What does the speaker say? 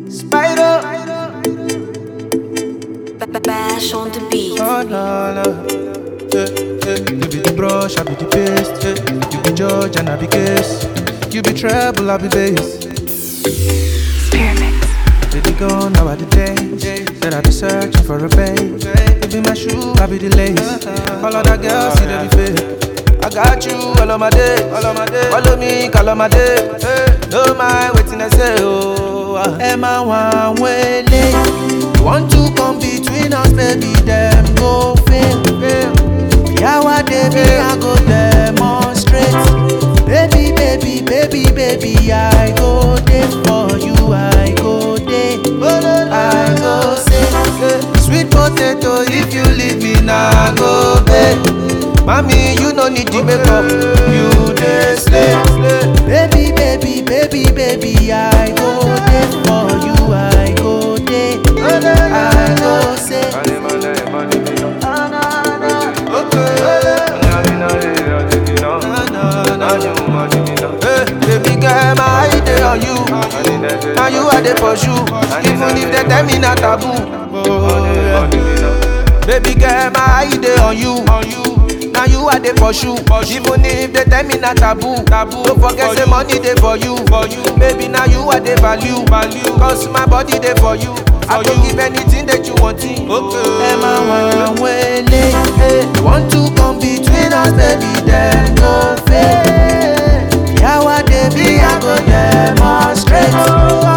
Spider. Bash on the beat. Oh no no. You be the brush, I be the paste. You be judge and I be case. You be treble, I be bass. Baby gone now at the days. Said I be searching for a babe. You be my shoe, I be the lace. All of that girls see they be fake. I got you all of my day, follow me, call on my day. No mind waiting I say, oh, Emma one way late. You want to come between us, baby, them go fail. Yeah, what they be, I go demonstrate. Baby, baby, baby, baby, I go there for you, I go there. I go say, sweet potato, if you leave me now, go bed. Mommy, you no need the makeup, you dey slay. Baby, baby, baby, baby, I go there for you, I go there. I go say, baby girl, my eye dey on you. Now you are the pursue, even if they tell me not taboo. Baby girl, my eye dey on you. Now you are the pursue, even if they tell me not taboo. Don't forget say money dey for you. Baby, now you are the value. Cause my body dey for you. I go give anything that you want. Emma one way late. You want to come between us, baby, then go fail. Yeah, what they be, I go demonstrate.